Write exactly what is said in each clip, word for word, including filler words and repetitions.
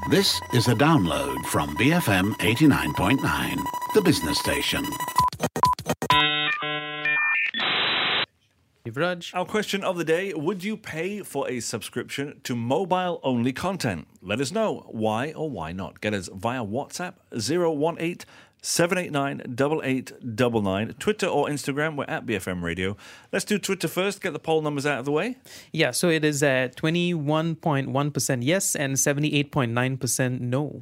This is a download from B F M eighty-nine point nine, the business station. Raj. Our question of the day, would you pay for a subscription to mobile-only content? Let us know why or why not. Get us via WhatsApp zero one eight seven eight nine eight eight nine nine. Twitter or Instagram, we're at B F M Radio. Let's do Twitter first, get the poll numbers out of the way. Yeah, so it is at twenty-one point one percent yes and seventy-eight point nine percent no.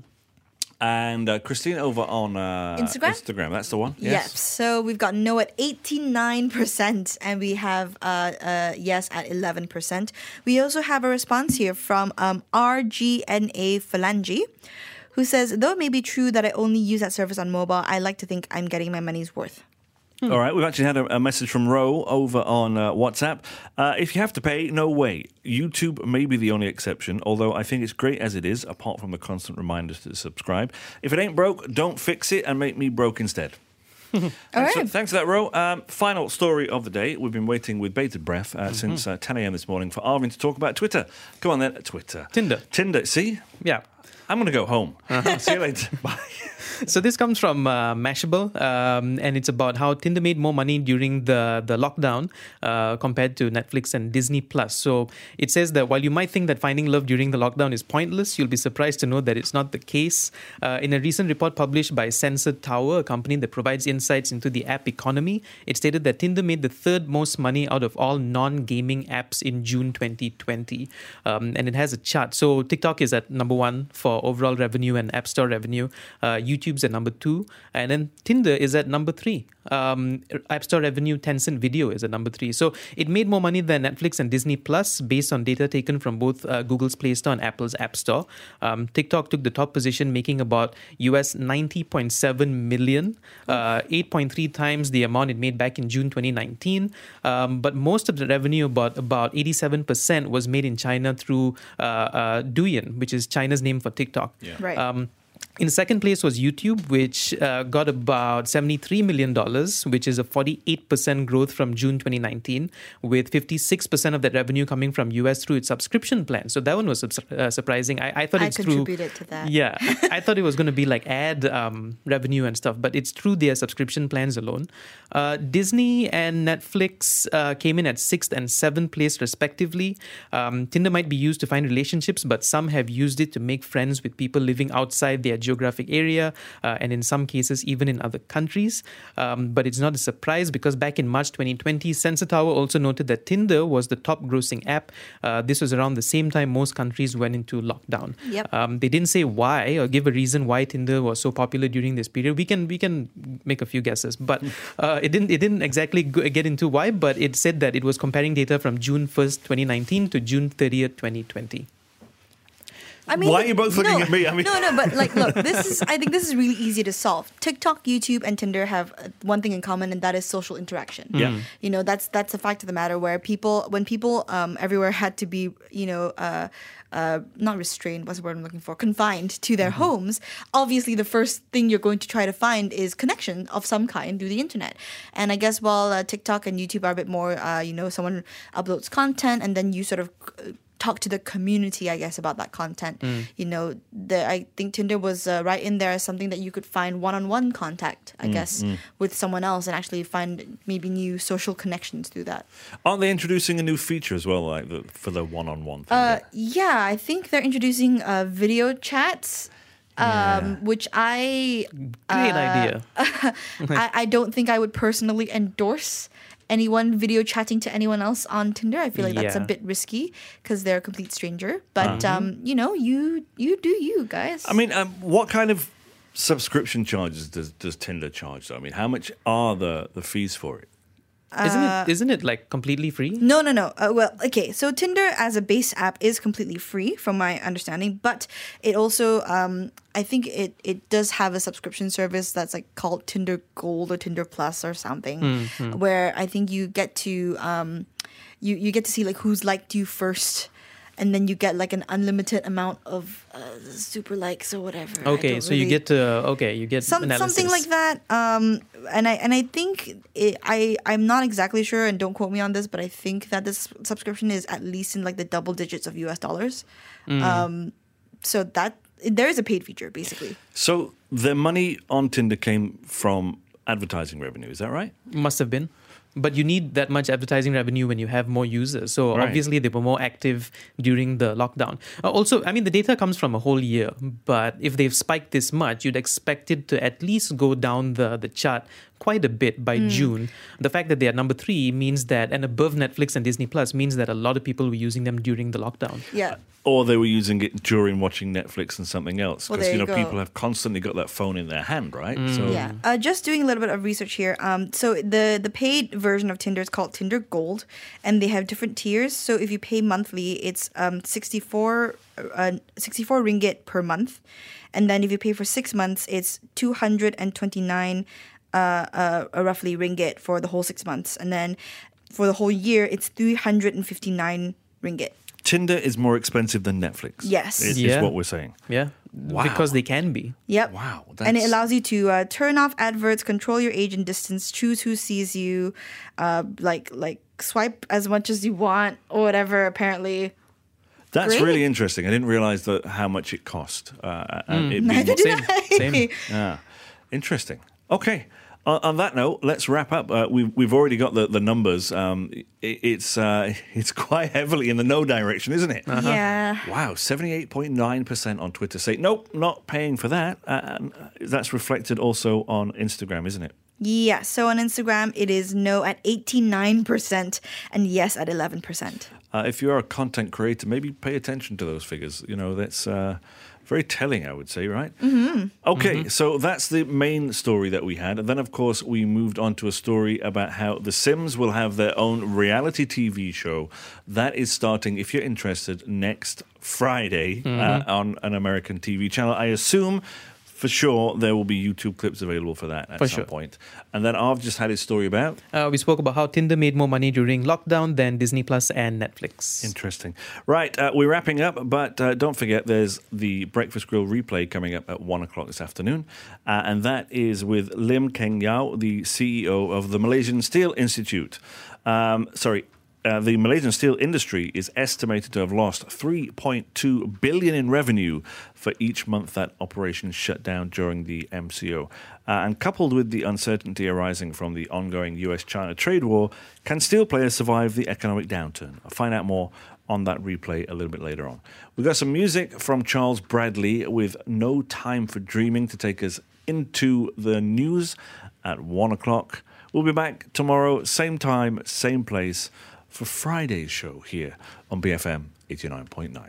And uh, Christine over on uh, Instagram? Instagram, that's the one. Yes. Yes. So we've got no at eighty-nine percent and we have uh, uh, yes at eleven percent. We also have a response here from um, R G N A Phalange, who says, though it may be true that I only use that service on mobile, I like to think I'm getting my money's worth. Hmm. All right, we've actually had a, a message from Ro over on uh, WhatsApp. Uh, if you have to pay, no way. YouTube may be the only exception, although I think it's great as it is, apart from the constant reminders to subscribe. If it ain't broke, don't fix it and make me broke instead. All thanks, right. for, thanks for that, Ro. Um, final story of the day. We've been waiting with bated breath uh, mm-hmm. since uh, ten a.m. this morning for Arvin to talk about Twitter. Come on then, Twitter. Tinder. Tinder, see? Yeah. I'm going to go home. Uh-huh. See you later. Bye. So this comes from uh, Mashable, um, and it's about how Tinder made more money during the, the lockdown uh, compared to Netflix and Disney Plus. So it says that while you might think that finding love during the lockdown is pointless, you'll be surprised to know that it's not the case. Uh, in a recent report published by Sensor Tower, a company that provides insights into the app economy, it stated that Tinder made the third most money out of all non-gaming apps in June twenty twenty. Um, and it has a chart. So TikTok is at number one for overall revenue and App Store revenue. Uh, YouTube YouTube's at number two, and then Tinder is at number three. Um, App Store revenue, Tencent Video is at number three. So it made more money than Netflix and Disney Plus based on data taken from both uh, Google's Play Store and Apple's App Store. Um, TikTok took the top position, making about U S ninety point seven million, uh, eight point three times the amount it made back in June twenty nineteen. Um, but most of the revenue, about about eighty-seven percent, was made in China through uh, uh, Douyin, which is China's name for TikTok. Yeah. Right. Um, In second place was YouTube, which uh, got about seventy-three million dollars, which is a forty-eight percent growth from June twenty nineteen, with fifty-six percent of that revenue coming from U S through its subscription plan. So that one was uh, surprising. I, I thought I it's through... contributed to that. Yeah. I thought it was going to be like ad um, revenue and stuff, but it's through their subscription plans alone. Uh, Disney and Netflix uh, came in at sixth and seventh place respectively. Um, Tinder might be used to find relationships, but some have used it to make friends with people living outside their geographic area, uh, and in some cases even in other countries. Um, but it's not a surprise because back in March twenty twenty, Sensor Tower also noted that Tinder was the top grossing app. Uh, this was around the same time most countries went into lockdown. Yep. Um, they didn't say why or give a reason why Tinder was so popular during this period. We can we can make a few guesses, but uh, it didn't it didn't exactly get into why. But it said that it was comparing data from June first, twenty nineteen to June thirtieth, twenty twenty. I mean, why are you both looking no, at me? I mean, no, no, but like, look, this is. I think this is really easy to solve. TikTok, YouTube, and Tinder have one thing in common, and that is social interaction. Yeah. You know, that's that's a fact of the matter. Where people, when people um, everywhere had to be, you know, uh, uh, not restrained. What's the word I'm looking for? Confined to their mm-hmm. homes. Obviously, the first thing you're going to try to find is connection of some kind through the internet. And I guess while uh, TikTok and YouTube are a bit more, uh, you know, someone uploads content and then you sort of Uh, talk to the community, I guess, about that content. Mm. You know, the, I think Tinder was uh, right in there as something that you could find one-on-one contact, I mm, guess, mm. with someone else and actually find maybe new social connections through that. Aren't they introducing a new feature as well, like the, for the one-on-one thing? Uh, yeah, I think they're introducing uh, video chats. Um, Yeah. Which I... Great uh, idea. I, I don't think I would personally endorse anyone video chatting to anyone else on Tinder. I feel like that's Yeah. a bit risky because they're a complete stranger. But, Uh-huh. um, you know, you you do you, guys. I mean, um, what kind of subscription charges does, does Tinder charge, though? I mean, how much are the, the fees for it? Isn't it isn't it like completely free? No, no, no. Uh, well, okay. So Tinder as a base app is completely free, from my understanding, but it also, um, I think it it does have a subscription service that's like called Tinder Gold or Tinder Plus or something, mm-hmm. where I think you get to um, you you get to see like who's liked you first. And then you get like an unlimited amount of uh, super likes or whatever. Okay, so really... you get to okay, you get Some, analysis. something like that. Um, and I and I think it, I I'm not exactly sure, and don't quote me on this, but I think that this subscription is at least in like the double digits of U S dollars. Mm. Um, so that there is a paid feature basically. So the money on Tinder came from advertising revenue, is that right? Must have been. But you need that much advertising revenue when you have more users. So Right. obviously they were more active during the lockdown. Uh, also, I mean, the data comes from a whole year. But if they've spiked this much, you'd expect it to at least go down the, the chart quite a bit by June. The fact that they are number three means that, and above Netflix and Disney Plus, means that a lot of people were using them during the lockdown. Yeah. Or they were using it during watching Netflix and something else. Well, Because, there you you know, go. people have constantly got that phone in their hand, right? So Yeah. Uh, just doing a little bit of research here. Um, so the the paid version of Tinder is called Tinder Gold, and they have different tiers. So if you pay monthly, it's um sixty-four uh, sixty-four ringgit per month, and then if you pay for six months, it's two hundred twenty-nine uh, uh roughly ringgit for the whole six months, and then for the whole year, it's three hundred fifty-nine ringgit. Tinder is more expensive than Netflix. Yes. Is, is Yeah. what we're saying. Yeah. Wow. Because they can be. Yep. Wow, And it that's- allows you to uh, turn off adverts, control your age and distance, choose who sees you, uh, like like swipe as much as you want or whatever. Apparently, That's Great. really interesting. I didn't realize that how much it cost. Uh, and it being neither more- did Same, I. same. Yeah, interesting. Okay. On, on that note, let's wrap up. Uh, we've we've already got the the numbers. Um, it, it's uh, it's quite heavily in the no direction, isn't it? Yeah. Wow, seventy-eight point nine percent on Twitter say nope, not paying for that. Uh, and that's reflected also on Instagram, isn't it? Yeah. So on Instagram, it is no at eighty-nine percent and yes at eleven percent. Uh, if you're a content creator, maybe pay attention to those figures. You know, that's uh, very telling, I would say, right? Mm-hmm. Okay, so that's the main story that we had. And then, of course, we moved on to a story about how The Sims will have their own reality T V show. That is starting, if you're interested, next Friday uh, on an American T V channel. I assume... For sure, there will be YouTube clips available for that at For some sure. point. And then I've just had his story about. Uh, we spoke about how Tinder made more money during lockdown than Disney Plus and Netflix. Interesting. Right, uh, we're wrapping up, but uh, don't forget there's the Breakfast Grill replay coming up at one o'clock this afternoon. Uh, and that is with Lim Keng Yao, the C E O of the Malaysian Steel Institute. Um, sorry. Uh, the Malaysian steel industry is estimated to have lost three point two billion dollars in revenue for each month that operation shut down during the M C O. Uh, and coupled with the uncertainty arising from the ongoing U S China trade war, can steel players survive the economic downturn? I'll find out more on that replay a little bit later on. We've got some music from Charles Bradley with No Time for Dreaming to take us into the news at one o'clock. We'll be back tomorrow, same time, same place, for Friday's show here on B F M eighty-nine point nine.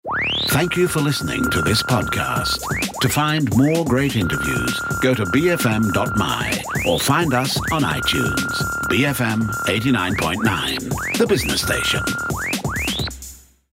Thank you for listening to this podcast. To find more great interviews, go to b f m dot m y or find us on iTunes. B F M eighty-nine point nine, the business station.